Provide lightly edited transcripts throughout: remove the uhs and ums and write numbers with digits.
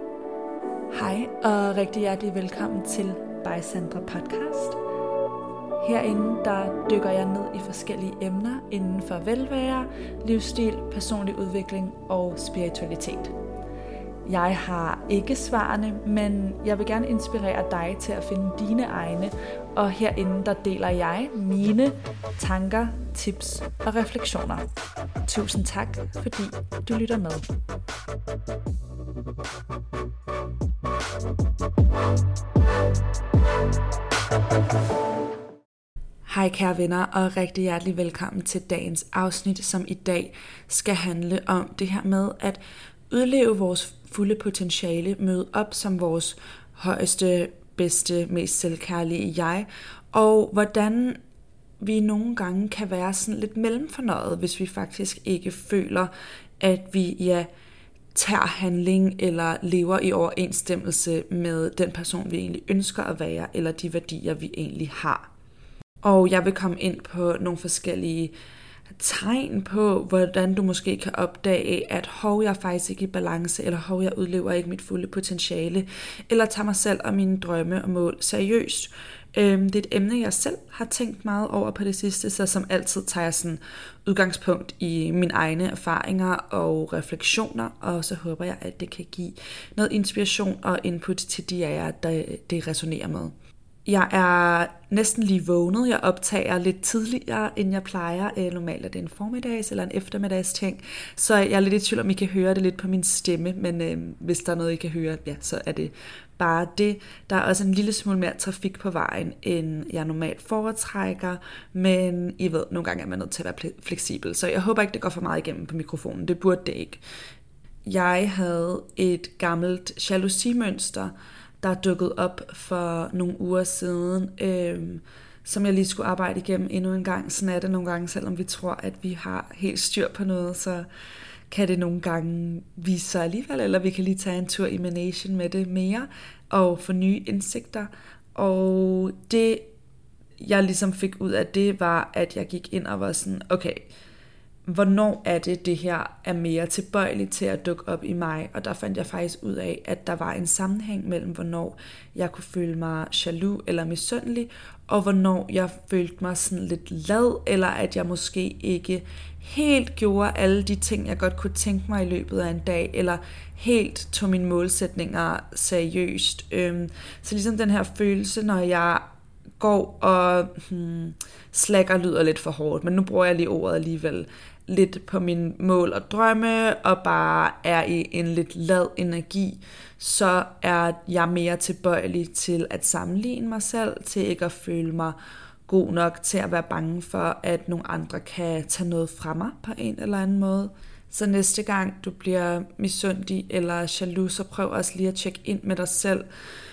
Hej og rigtig hjertelig velkommen til By Sandra Podcast. Herinde der dykker jeg ned i forskellige emner inden for velvære, livsstil, personlig udvikling og spiritualitet. Jeg har ikke svarene, men jeg vil gerne inspirere dig til at finde dine egne, og herinde der deler jeg mine tanker, tips og refleksioner. Tusind tak, fordi du lytter med. Hej kære venner, og rigtig hjertelig velkommen til dagens afsnit, som i dag skal handle om det her med at udleve vores fulde potentiale, møde op som vores højeste, bedste, mest selvkærlige jeg, og hvordan vi nogle gange kan være sådan lidt mellemfornøjet, hvis vi faktisk ikke føler, at vi tager handling eller lever i overensstemmelse med den person, vi egentlig ønsker at være, eller de værdier, vi egentlig har. Og jeg vil komme ind på nogle forskellige tegn på, hvordan du måske kan opdage, at jeg er faktisk ikke i balance, eller jeg udlever ikke mit fulde potentiale, eller tager mig selv og mine drømme og mål seriøst. Det er et emne, jeg selv har tænkt meget over på det sidste, så som altid tager jeg sådan udgangspunkt i mine egne erfaringer og refleksioner, og så håber jeg, at det kan give noget inspiration og input til de af jer, der det resonerer med. Jeg er næsten lige vågnet. Jeg optager lidt tidligere, end jeg plejer. Normalt er det en formiddags- eller en eftermiddags ting. Så jeg er lidt i tvivl om, I kan høre det lidt på min stemme. Men hvis der er noget, I kan høre, ja, så er det bare det. Der er også en lille smule mere trafik på vejen, end jeg normalt foretrækker. Men I ved, nogle gange er man nødt til at være fleksibel. Så jeg håber ikke, det går for meget igennem på mikrofonen. Det burde det ikke. Jeg havde et gammelt jalousimønster, der dukkede op for nogle uger siden, som jeg lige skulle arbejde igennem endnu en gang. Sådan er det nogle gange, selvom vi tror, at vi har helt styr på noget, så kan det nogle gange vise sig alligevel, eller vi kan lige tage en tur i manation med det mere, og få nye indsigter. Og det, jeg ligesom fik ud af det, var, at jeg gik ind og var sådan, okay, hvornår er det her er mere tilbøjeligt til at dukke op i mig? Og der fandt jeg faktisk ud af, at der var en sammenhæng mellem, hvornår jeg kunne føle mig jaloux eller misundelig, og hvornår jeg følte mig sådan lidt lad, eller at jeg måske ikke helt gjorde alle de ting, jeg godt kunne tænke mig i løbet af en dag, eller helt tog mine målsætninger seriøst. Så ligesom den her følelse, når jeg går og slækker lyder lidt for hårdt, men nu bruger jeg lige ordet alligevel, lidt på mine mål og drømme, og bare er i en lidt lad energi, så er jeg mere tilbøjelig til at sammenligne mig selv, til ikke at føle mig god nok, til at være bange for, at nogle andre kan tage noget fra mig på en eller anden måde. Så næste gang du bliver misundelig eller jaloux, så prøv også lige at tjekke ind med dig selv.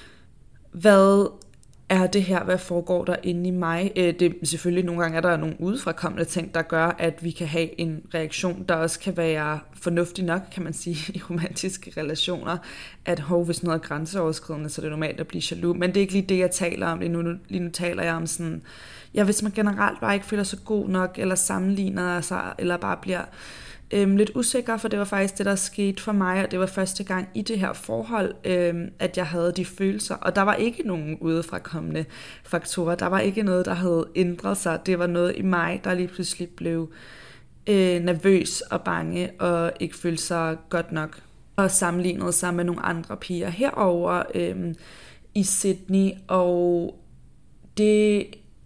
Hvad er det her, hvad foregår der inde i mig? Det selvfølgelig nogle gange er der nogle udefrakommende ting, der gør, at vi kan have en reaktion, der også kan være fornuftig nok, kan man sige, i romantiske relationer, at hvis noget er grænseoverskridende, så er det normalt at blive jaloux. Men det er ikke lige det, jeg taler om. Lige nu taler jeg om sådan, hvis man generelt bare ikke føler sig god nok, eller sammenligner sig, eller bare bliver lidt usikker, for det var faktisk det, der skete for mig, og det var første gang i det her forhold, at jeg havde de følelser, og der var ikke nogen udefrakommende faktorer, der var ikke noget, der havde ændret sig, det var noget i mig, der lige pludselig blev nervøs og bange, og ikke følte sig godt nok, og sammenlignede sig med nogle andre piger herover i Sydney, og det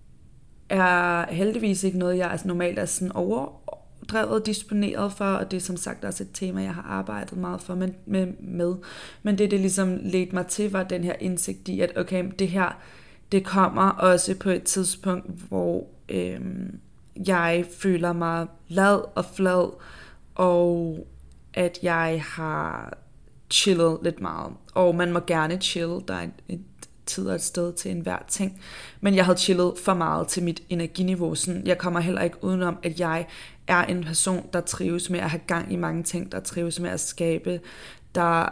er heldigvis ikke noget, jeg normalt er sådan overdrevet disponeret for, og det er som sagt også et tema, jeg har arbejdet meget for med. Men det ligesom ledte mig til, var den her indsigt i, at okay, det her, det kommer også på et tidspunkt, hvor jeg føler mig lad og flad, og at jeg har chillet lidt meget. Og man må gerne chill, der er et tid og et sted til enhver ting. Men jeg havde chillet for meget til mit energiniveau. Sådan, jeg kommer heller ikke udenom, at jeg er en person, der trives med at have gang i mange ting, der trives med at skabe, der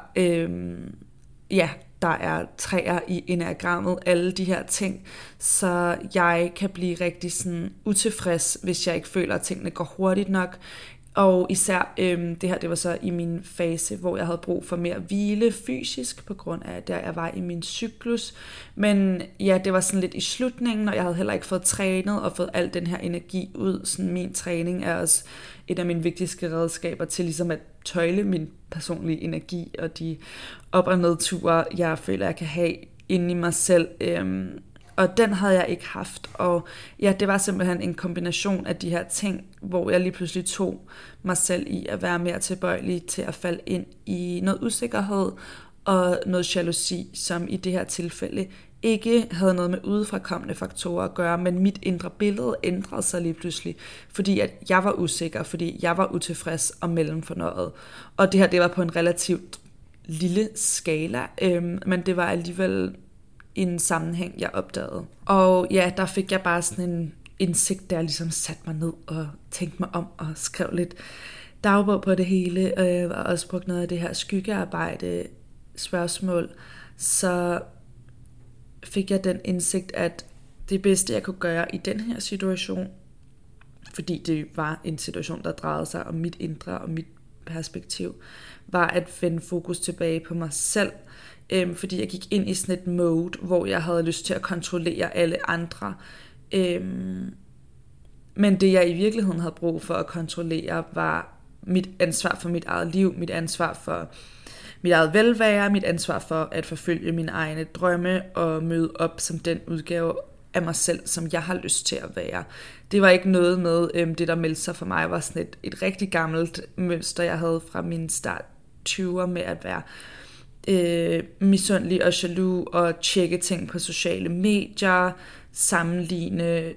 er træer i enagrammet, alle de her ting. Så jeg kan blive rigtig sådan utilfreds, hvis jeg ikke føler, at tingene går hurtigt nok, Og især det her, det var så i min fase, hvor jeg havde brug for mere hvile fysisk, på grund af, at jeg var i min cyklus. Men ja, det var sådan lidt i slutningen, og jeg havde heller ikke fået trænet og fået al den her energi ud. Sådan min træning er også et af mine vigtigste redskaber til ligesom at tøjle min personlige energi, og de op- og nedture, jeg føler, jeg kan have inde i mig selv. Og den havde jeg ikke haft, og ja, det var simpelthen en kombination af de her ting, hvor jeg lige pludselig tog mig selv i at være mere tilbøjelig til at falde ind i noget usikkerhed og noget jalousi, som i det her tilfælde ikke havde noget med udefrakommende faktorer at gøre, men mit indre billede ændrede sig lige pludselig, fordi at jeg var usikker, fordi jeg var utilfreds og mellemfornøjet. Og det her, det var på en relativt lille skala, men det var alligevel en sammenhæng, jeg opdagede. Og ja, der fik jeg bare sådan en indsigt, der ligesom satte mig ned og tænkte mig om og skrev lidt dagbog på det hele, og også brugt noget af det her skyggearbejde spørgsmål, så fik jeg den indsigt, at det bedste, jeg kunne gøre i den her situation, fordi det var en situation, der drejede sig om mit indre og mit perspektiv, var at vende fokus tilbage på mig selv, fordi jeg gik ind i sådan et mode, hvor jeg havde lyst til at kontrollere alle andre. Men det, jeg i virkeligheden havde brug for at kontrollere, var mit ansvar for mit eget liv, mit ansvar for mit eget velvære, mit ansvar for at forfølge mine egne drømme og møde op som den udgave af mig selv, som jeg har lyst til at være. Det var ikke noget med, det der meldte sig for mig, var sådan et rigtig gammelt mønster, jeg havde fra min start 20'er med at være misundelig og jaloux og tjekke ting på sociale medier, sammenligne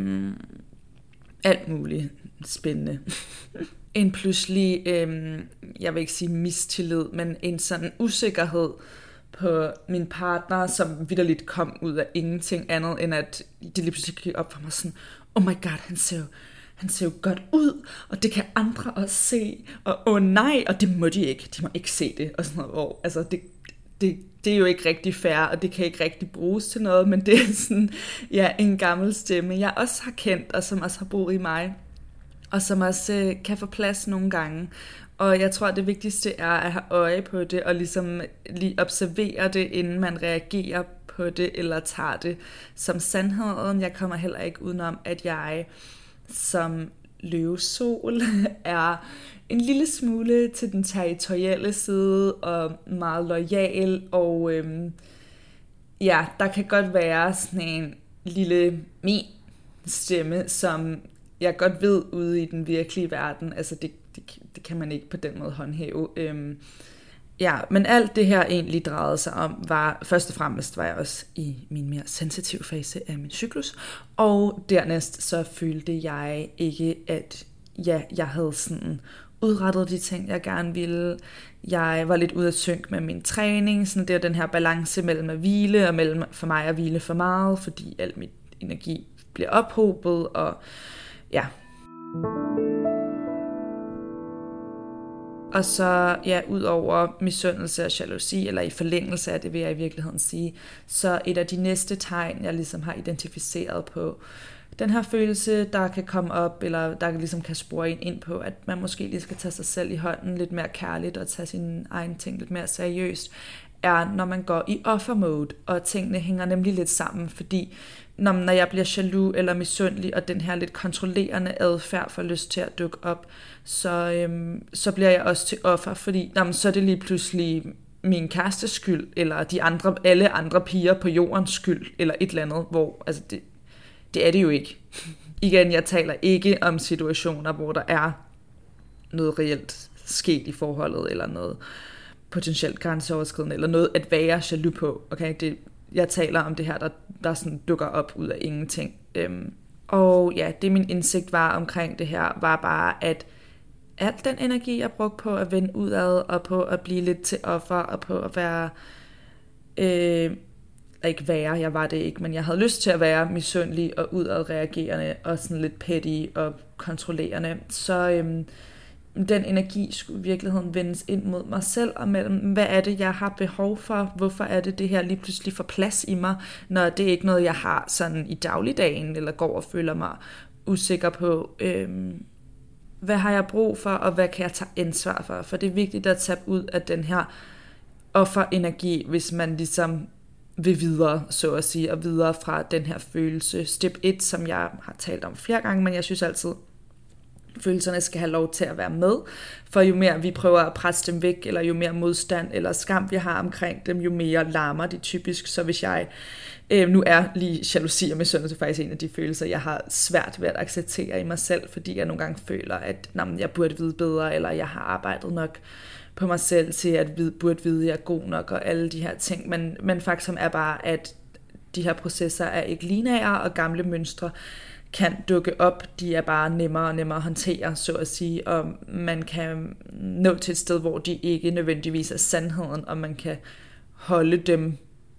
alt muligt spændende. En pludselig, jeg vil ikke sige mistillid, men en sådan usikkerhed på min partner, som vitterligt kom ud af ingenting andet, end at det lige pludselig gik op for mig sådan, oh my god, han ser jo godt ud, og det kan andre også se, og nej, og det må de ikke, de må ikke se det, og sådan noget, hvor, altså det er jo ikke rigtig fair, og det kan ikke rigtig bruges til noget, men det er sådan, ja, en gammel stemme, jeg også har kendt, og som også har boet i mig, og som også kan få plads nogle gange. Og jeg tror, det vigtigste er at have øje på det, og ligesom lige observere det, inden man reagerer på det, eller tager det som sandheden. Jeg kommer heller ikke udenom, at jeg som løvesol er en lille smule til den territorielle side, og meget loyal, og ja, der kan godt være sådan en lille min stemme, som jeg godt ved ude i den virkelige verden, altså det kan man ikke på den måde håndhæve. Ja, men alt det her egentlig drejede sig om, var først og fremmest var jeg også i min mere sensitive fase af min cyklus, og dernæst så følte jeg ikke, at ja, jeg havde sådan udrettet de ting, jeg gerne ville. Jeg var lidt ude at synke med min træning, sådan det er den her balance mellem at hvile, og mellem for mig at hvile for meget, fordi al min energi bliver ophobet, og ja. Og så, ja, ud over misundelse og jalousi, eller i forlængelse af det, vil jeg i virkeligheden sige, så et af de næste tegn, jeg ligesom har identificeret på den her følelse, der kan komme op, eller der ligesom kan spore ind på, at man måske lige skal tage sig selv i hånden lidt mere kærligt, og tage sine egne ting lidt mere seriøst, er, når man går i offermode, og tingene hænger nemlig lidt sammen, fordi når jeg bliver jaloux eller misundelig, og den her lidt kontrollerende adfærd får lyst til at dukke op, så bliver jeg også til offer, fordi så er det lige pludselig min kærestes skyld, eller alle andre piger på jordens skyld, eller et eller andet, hvor altså det er det jo ikke. Igen, jeg taler ikke om situationer, hvor der er noget reelt sket i forholdet, eller noget potentielt grænseoverskridende, eller noget at være jaloux på. Okay, jeg taler om det her, der sådan dukker op ud af ingenting. Og ja, det min indsigt var omkring det her, var bare, at al den energi, jeg brugte på at vende udad, og på at blive lidt til offer, og på at være, jeg var det ikke, men jeg havde lyst til at være misundelig og udadreagerende, og sådan lidt petty og kontrollerende, så den energi skulle i virkeligheden vendes ind mod mig selv, og mellem, hvad er det, jeg har behov for, hvorfor er det her lige pludselig får plads i mig, når det er ikke noget, jeg har sådan i dagligdagen, eller går og føler mig usikker på. hvad har jeg brug for, og hvad kan jeg tage ansvar for? For det er vigtigt at tage ud af den her offerenergi, hvis man ligesom vil videre, så at sige, og videre fra den her følelse. Step 1, som jeg har talt om flere gange, men jeg synes altid, følelserne skal have lov til at være med, for jo mere vi prøver at presse dem væk, eller jo mere modstand eller skam vi har omkring dem, jo mere larmer de typisk. Så hvis jeg nu er lige jalousi og misundelse faktisk en af de følelser, jeg har svært ved at acceptere i mig selv, fordi jeg nogle gange føler, at jeg burde vide bedre, eller jeg har arbejdet nok på mig selv til at burde vide, at jeg er god nok, og alle de her ting. Men faktum er bare, at de her processer er ikke lineære, og gamle mønstre kan dukke op. De er bare nemmere og nemmere at håndtere, så at sige, og man kan nå til et sted, hvor de ikke nødvendigvis er sandheden, og man kan holde dem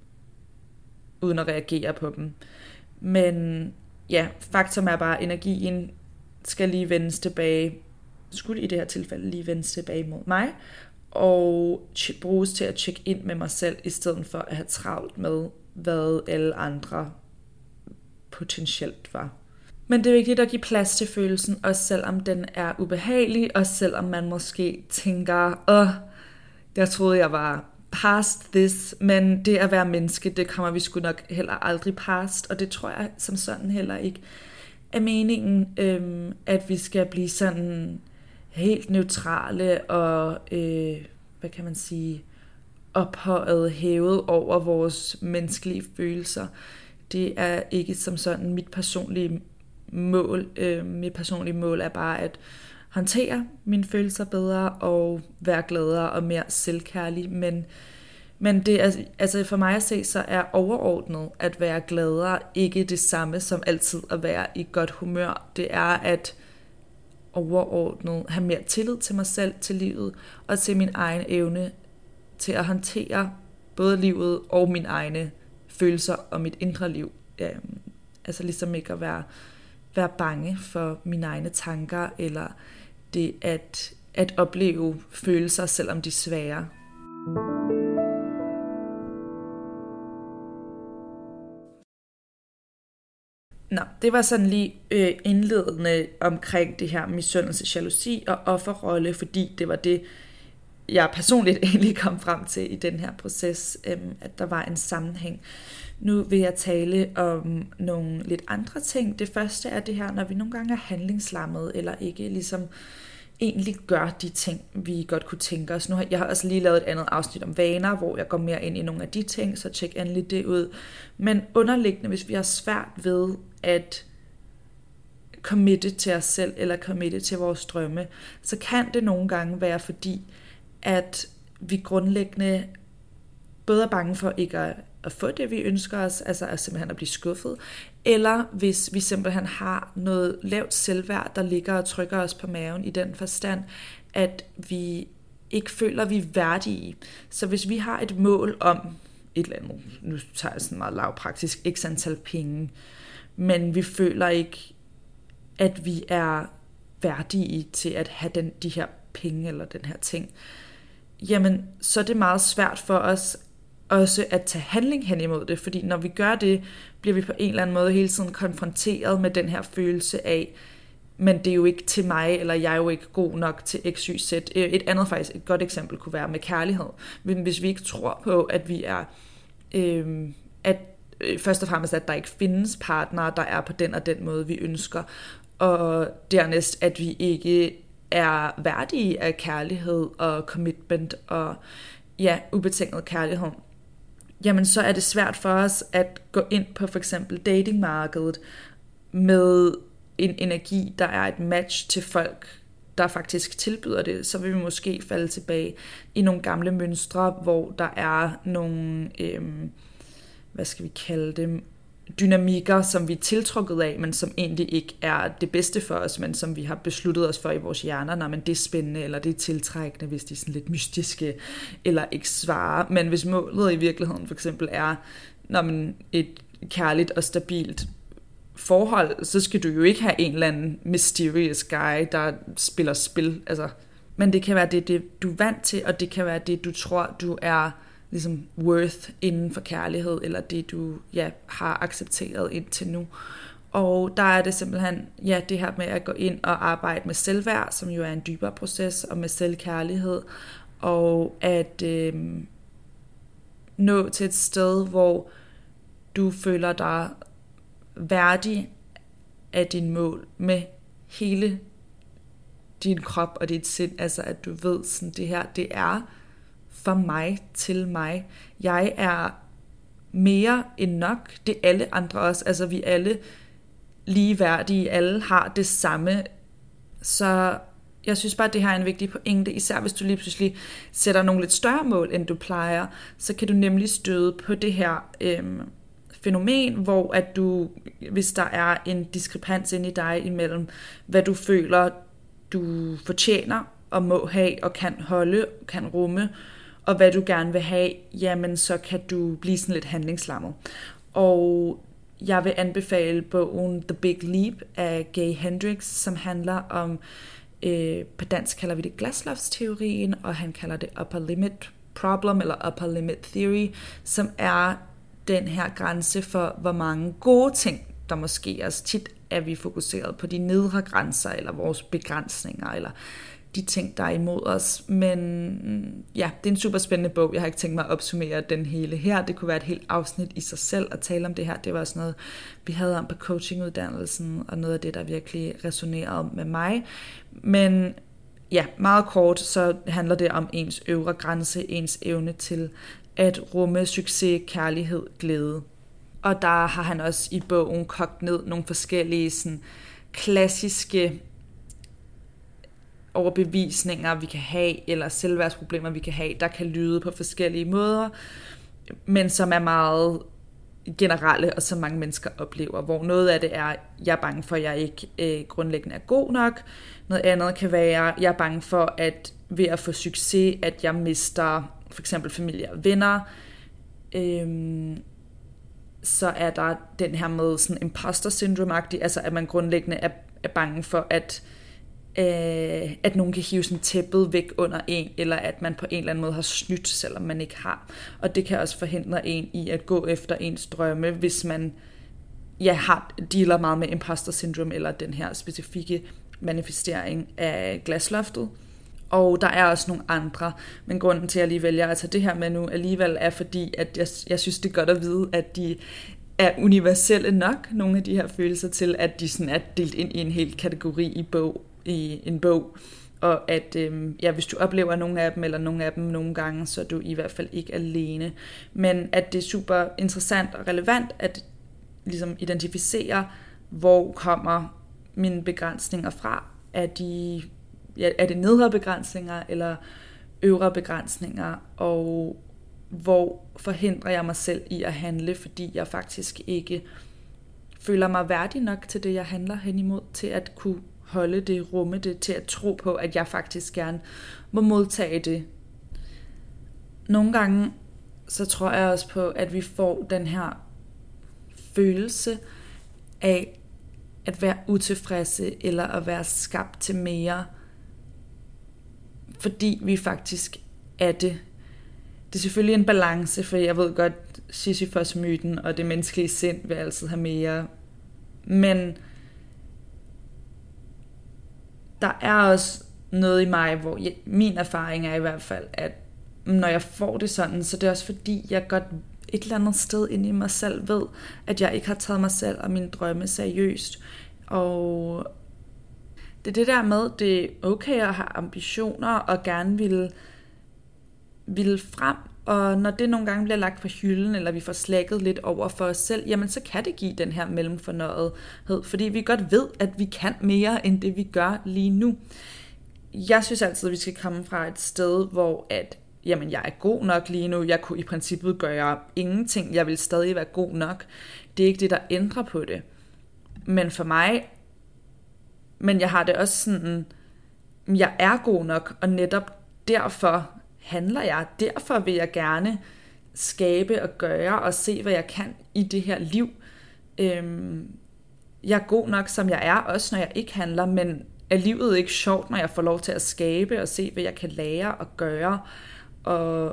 uden at reagere på dem. Men ja, faktum er bare, at energien skal lige vendes tilbage, skulle i det her tilfælde lige vendes tilbage mod mig, og bruges til at tjekke ind med mig selv, i stedet for at have travlt med, hvad alle andre potentielt var. Men det er vigtigt at give plads til følelsen, også selvom den er ubehagelig, og selvom man måske tænker, jeg troede jeg var past this, men det at være menneske, det kommer vi sgu nok heller aldrig past, og det tror jeg som sådan heller ikke er meningen, at vi skal blive sådan helt neutrale og, hvad kan man sige, ophøjet, hævet over vores menneskelige følelser. Det er ikke som sådan mit personlige mål. Mit personlige mål er bare at håndtere mine følelser bedre og være gladere og mere selvkærlig, men det er, altså for mig at se, så er overordnet at være gladere ikke det samme som altid at være i godt humør. Det er at overordnet have mere tillid til mig selv, til livet og til min egen evne til at håndtere både livet og mine egne følelser og mit indre liv. Altså ligesom ikke at være bange for mine egne tanker, eller det at opleve følelser, selvom de er svære. Nå, det var sådan lige indledende omkring det her misundelse, jalousi og offerrolle, fordi det var det, jeg personligt egentlig kom frem til i den her proces, at der var en sammenhæng. Nu vil jeg tale om nogle lidt andre ting. Det første er det her, når vi nogle gange er handlingslammet, eller ikke ligesom egentlig gør de ting, vi godt kunne tænke os. Jeg har også lige lavet et andet afsnit om vaner, hvor jeg går mere ind i nogle af de ting, så tjek endelig det ud. Men underliggende, hvis vi har svært ved at committe til os selv, eller committe til vores drømme, så kan det nogle gange være fordi, at vi grundlæggende både er bange for ikke at få det, vi ønsker os, altså at simpelthen at blive skuffet, eller hvis vi simpelthen har noget lavt selvværd, der ligger og trykker os på maven i den forstand, at vi ikke føler, at vi er værdige. Så hvis vi har et mål om et eller andet, nu tager jeg sådan meget lavpraktisk, x antal penge, men vi føler ikke, at vi er værdige til at have de her penge eller den her ting, jamen så er det meget svært for os også at tage handling hen imod det, fordi når vi gør det, bliver vi på en eller anden måde hele tiden konfronteret med den her følelse af, men det er jo ikke til mig, eller jeg er jo ikke god nok til x, y, z. Et andet faktisk, et godt eksempel kunne være med kærlighed. Men hvis vi ikke tror på, at vi er, først og fremmest, at der ikke findes partnere, der er på den og den måde, vi ønsker, og dernæst, at vi ikke er værdige af kærlighed og commitment og ubetinget kærlighed, jamen så er det svært for os at gå ind på for eksempel datingmarkedet med en energi, der er et match til folk, der faktisk tilbyder det. Så vil vi måske falde tilbage i nogle gamle mønstre, hvor der er nogle, hvad skal vi kalde dem, dynamikker, som vi er tiltrukket af, men som egentlig ikke er det bedste for os, men som vi har besluttet os for i vores hjerner, men det er spændende, eller det er tiltrækkende, hvis de er sådan lidt mystiske, eller ikke svarer. Men hvis målet i virkeligheden for eksempel er, når man et kærligt og stabilt forhold, så skal du jo ikke have en eller anden mysterious guy, der spiller spil. Altså. Men det kan være det, du er vant til, og det kan være det, du tror, du er ligesom worth inden for kærlighed, eller det du har accepteret indtil nu. Og der er det simpelthen, det her med at gå ind og arbejde med selvværd, som jo er en dybere proces, og med selvkærlighed, og at nå til et sted, hvor du føler dig værdig af din mål med hele din krop og dit sind, altså at du ved sådan, det her, det er for mig, til mig. Jeg er mere end nok, det er alle andre også, altså vi er alle ligeværdige, alle har det samme, så jeg synes bare, at det her er en vigtig pointe, især hvis du lige pludselig sætter nogle lidt større mål, end du plejer, så kan du nemlig støde på det her fænomen, hvor at du, hvis der er en diskrepans inde i dig imellem, hvad du føler, du fortjener og må have og kan holde, kan rumme, og hvad du gerne vil have, jamen så kan du blive sådan lidt handlingslammet. Og jeg vil anbefale bogen The Big Leap af Gay Hendricks, som handler om, på dansk kalder vi det glaslofteorien, og han kalder det upper limit problem, eller upper limit theory, som er den her grænse for, hvor mange gode ting, der måske er. Tit er vi fokuseret på de nedre grænser, eller vores begrænsninger, eller de ting, der er imod os. Men ja, det er en super spændende bog. Jeg har ikke tænkt mig at opsummere den hele her. Det kunne være et helt afsnit i sig selv at tale om det her. Det var også noget, vi havde om på coachinguddannelsen, og noget af det, der virkelig resonerede med mig. Men ja, meget kort, så handler det om ens øvre grænse, ens evne til at rumme succes, kærlighed, glæde. Og der har han også i bogen kogt ned nogle forskellige sådan, klassiske overbevisninger, vi kan have, eller selvværdsproblemer, vi kan have, der kan lyde på forskellige måder, men som er meget generelle, og som mange mennesker oplever, hvor noget af det er, jeg er bange for, at jeg ikke grundlæggende er god nok. Noget andet kan være, jeg er bange for, at ved at få succes, at jeg mister for eksempel familie og venner. Så er der den her med sådan imposter syndrome-agtig, altså at man grundlæggende er bange for, at nogen kan hive sådan tæppet væk under en, eller at man på en eller anden måde har snydt, selvom man ikke har. Og det kan også forhindre en i at gå efter ens drømme, hvis man dealer meget med imposter syndrome, eller den her specifikke manifestering af glasloftet. Og der er også nogle andre, men grunden til, at jeg lige vælger at tage det her med nu alligevel, er fordi, at jeg synes, det er godt at vide, at de er universelle nok, nogle af de her følelser, til at de sådan er delt ind i en hel kategori i en bog. Og at hvis du oplever nogle af dem, eller nogle af dem nogle gange, så er du i hvert fald ikke alene. Men at det er super interessant og relevant at ligesom identificere, hvor kommer mine begrænsninger fra. Er det nedre begrænsninger eller øvre begrænsninger, og hvor forhindrer jeg mig selv i at handle, fordi jeg faktisk ikke føler mig værdig nok til det, jeg handler hen imod, til at kunne holde det, rumme det, til at tro på, at jeg faktisk gerne må modtage det. Nogle gange, så tror jeg også på, at vi får den her følelse af at være utilfredse, eller at være skabt til mere, fordi vi faktisk er det. Det er selvfølgelig en balance, for jeg ved godt, Sisyfos-myten og det menneskelige sind vil altid have mere. Men der er også noget i mig, hvor min erfaring er i hvert fald, at når jeg får det sådan, så det er også fordi, jeg godt et eller andet sted inde i mig selv ved, at jeg ikke har taget mig selv og mine drømme seriøst. Og det er det der med, det er okay at have ambitioner og gerne ville frem, og når det nogle gange bliver lagt på hylden, eller vi får slækket lidt over for os selv, jamen så kan det give den her mellemfornøjethed, fordi vi godt ved, at vi kan mere end det vi gør lige nu. Jeg synes altid, at vi skal komme fra et sted, hvor jeg er god nok lige nu, jeg kunne i princippet gøre ingenting, jeg vil stadig være god nok. Det er ikke det, der ændrer på det. Men for mig, jeg har det også sådan, jeg er god nok, og netop derfor handler jeg. Derfor vil jeg gerne skabe og gøre og se, hvad jeg kan i det her liv. Jeg er god nok, som jeg er, også når jeg ikke handler, men er livet ikke sjovt, når jeg får lov til at skabe og se, hvad jeg kan lære og gøre,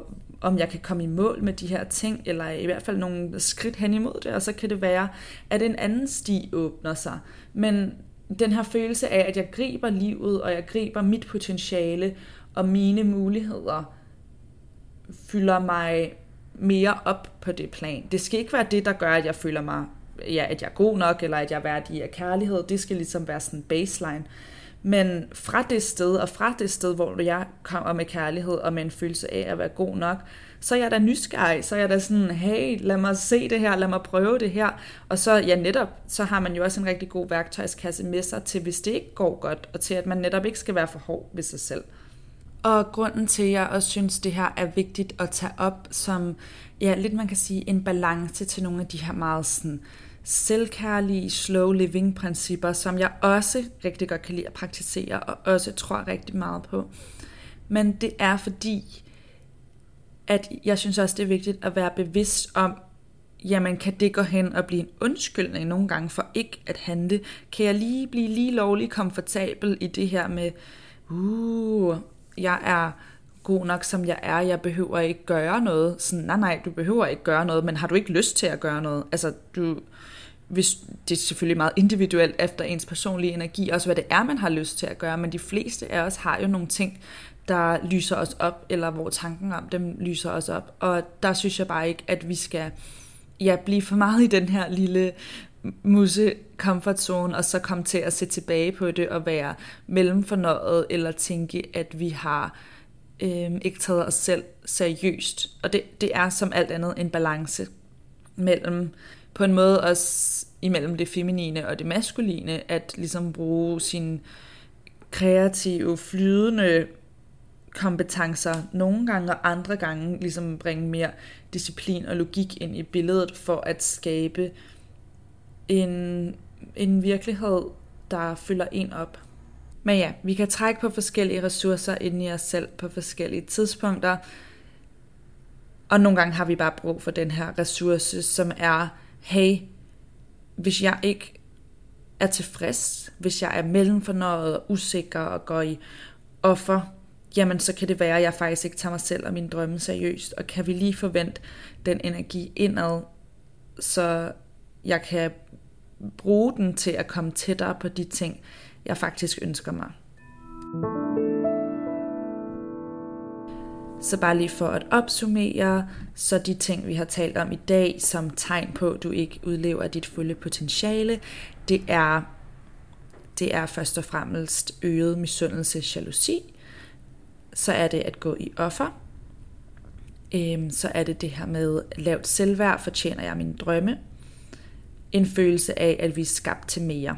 om jeg kan komme i mål med de her ting, eller i hvert fald nogle skridt hen imod det, og så kan det være, at en anden sti åbner sig. Men den her følelse af, at jeg griber livet, og jeg griber mit potentiale, og mine muligheder, fylder mig mere op på det plan. Det skal ikke være det, der gør, at jeg føler mig, at jeg er god nok, eller at jeg er værdig af kærlighed. Det skal ligesom være sådan en baseline. Men fra det sted, hvor jeg kommer med kærlighed og med en følelse af at være god nok, så er jeg da nysgerrig, så er jeg da sådan, hey, lad mig se det her, lad mig prøve det her. Og så, netop, så har man jo også en rigtig god værktøjskasse med sig til, hvis det ikke går godt, og til at man netop ikke skal være for hård ved sig selv. Og grunden til, at jeg også synes, det her er vigtigt at tage op som, lidt man kan sige, en balance til nogle af de her meget sådan selvkærlige, slow living principper, som jeg også rigtig godt kan lide at praktisere, og også tror rigtig meget på. Men det er fordi, at jeg synes også, det er vigtigt at være bevidst om, jamen kan det gå hen og blive en undskyldning nogle gange for ikke at handle? Kan jeg lige blive lige lovlig komfortabel i det her med, jeg er god nok, som jeg er, jeg behøver ikke gøre noget. Sådan, nej, du behøver ikke gøre noget, men har du ikke lyst til at gøre noget? Altså, hvis det er selvfølgelig meget individuelt efter ens personlige energi, også hvad det er, man har lyst til at gøre, men de fleste af os har jo nogle ting, der lyser os op, eller hvor tanken om dem lyser os op, og der synes jeg bare ikke, at vi skal blive for meget i den her lille musse comfort zone, og så komme til at se tilbage på det, og være mellemfornøjet, eller tænke, at vi har ikke taget os selv seriøst. Og det er som alt andet en balance mellem, på en måde også imellem det feminine og det maskuline, at ligesom bruge sine kreative, flydende kompetencer nogle gange, og andre gange ligesom bringe mere disciplin og logik ind i billedet, for at skabe en virkelighed, der fylder en op. Men ja, vi kan trække på forskellige ressourcer inde i os selv på forskellige tidspunkter, og nogle gange har vi bare brug for den her ressource, som er, hey, hvis jeg ikke er tilfreds, hvis jeg er mellemfornøjet og usikker og går i offer, jamen så kan det være, at jeg faktisk ikke tager mig selv og mine drømme seriøst, og kan vi lige forvente den energi indad, så jeg kan bruge den til at komme tættere på de ting, jeg faktisk ønsker mig. Så bare lige for at opsummere, så de ting, vi har talt om i dag, som tegn på, at du ikke udlever dit fulde potentiale, det er først og fremmest øget misundelse, jalousi. Så er det at gå i offer. Så er det her med lavt selvværd, fortjener jeg mine drømme. En følelse af, at vi er skabt til mere.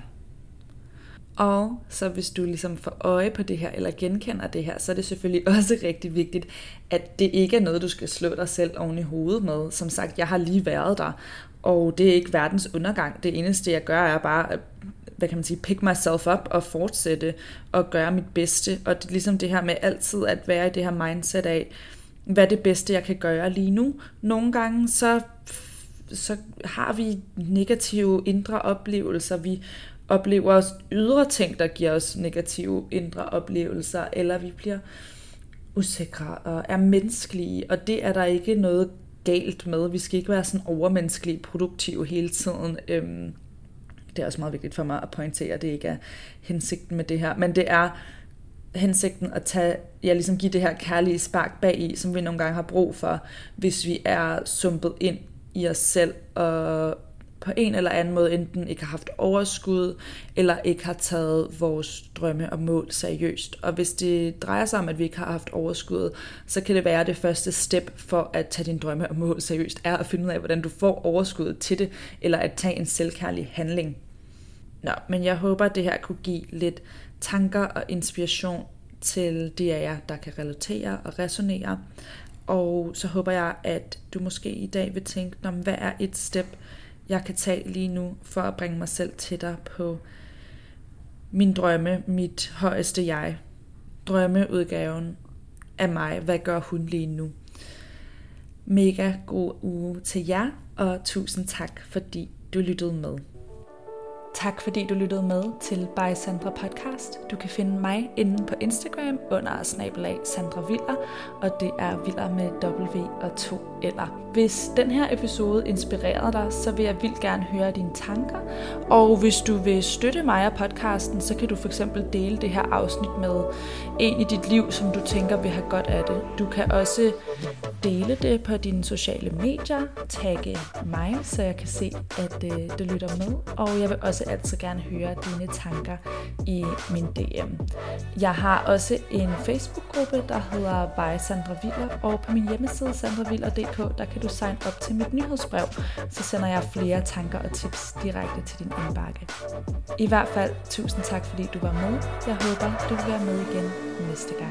Og så hvis du ligesom får øje på det her, eller genkender det her, så er det selvfølgelig også rigtig vigtigt, at det ikke er noget, du skal slå dig selv oven i hovedet med. Som sagt, jeg har lige været der, og det er ikke verdens undergang. Det eneste, jeg gør, er bare, pick myself up og fortsætte og gøre mit bedste. Og det er ligesom det her med altid at være i det her mindset af, hvad er det bedste, jeg kan gøre lige nu. Nogle gange, så har vi negative indre oplevelser, vi oplever ydre ting, der giver os negative indre oplevelser, eller vi bliver usikre og er menneskelige, og det er der ikke noget galt med. Vi skal ikke være sådan overmenneskelige, produktive hele tiden. Det er også meget vigtigt for mig at pointere, at det ikke er hensigten med det her, men det er hensigten at ligesom give det her kærlige spark bag i, som vi nogle gange har brug for, hvis vi er sumpet ind i os selv, og på en eller anden måde enten ikke har haft overskud, eller ikke har taget vores drømme og mål seriøst. Og hvis det drejer sig om, at vi ikke har haft overskud, så kan det være, at det første step for at tage din drømme og mål seriøst, er at finde ud af, hvordan du får overskud til det, eller at tage en selvkærlig handling. Men jeg håber, at det her kunne give lidt tanker og inspiration til de af jer, der kan relatere og resonere. Og så håber jeg, at du måske i dag vil tænke, hvad er et step, jeg kan tage lige nu, for at bringe mig selv tættere på min drømme, mit højeste jeg. Drømmeudgaven af mig. Hvad gør hun lige nu? Mega god uge til jer, og tusind tak, fordi du lyttede med. Tak fordi du lyttede med til By Sandra Podcast. Du kan finde mig inde på Instagram under @Sandra Viller, og det er Viller med W og 2 L'er. Hvis den her episode inspirerede dig, så vil jeg vildt gerne høre dine tanker. Og hvis du vil støtte mig og podcasten, så kan du for eksempel dele det her afsnit med en i dit liv, som du tænker vil have godt af det. Du kan også dele det på dine sociale medier, tagge mig, så jeg kan se, at du lytter med. Og jeg vil også altid gerne høre dine tanker i min DM. Jeg har også en Facebook-gruppe, der hedder By Sandra Viller, og på min hjemmeside sandraviller.dk, der kan du signe op til mit nyhedsbrev, så sender jeg flere tanker og tips direkte til din indbakke. I hvert fald, tusind tak fordi du var med. Jeg håber, du vil være med igen næste gang.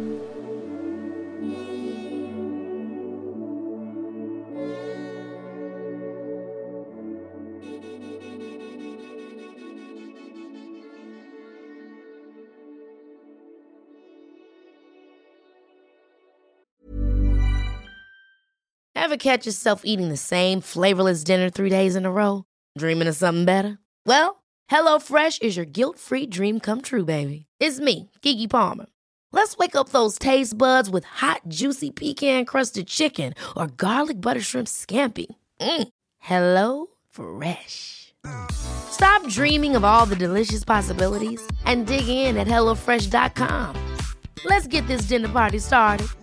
Ever catch yourself eating the same flavorless dinner 3 days in a row? Dreaming of something better? Well, HelloFresh is your guilt-free dream come true, baby. It's me, Keke Palmer. Let's wake up those taste buds with hot, juicy pecan-crusted chicken or garlic butter shrimp scampi. Hello Fresh. Stop dreaming of all the delicious possibilities and dig in at HelloFresh.com. Let's get this dinner party started.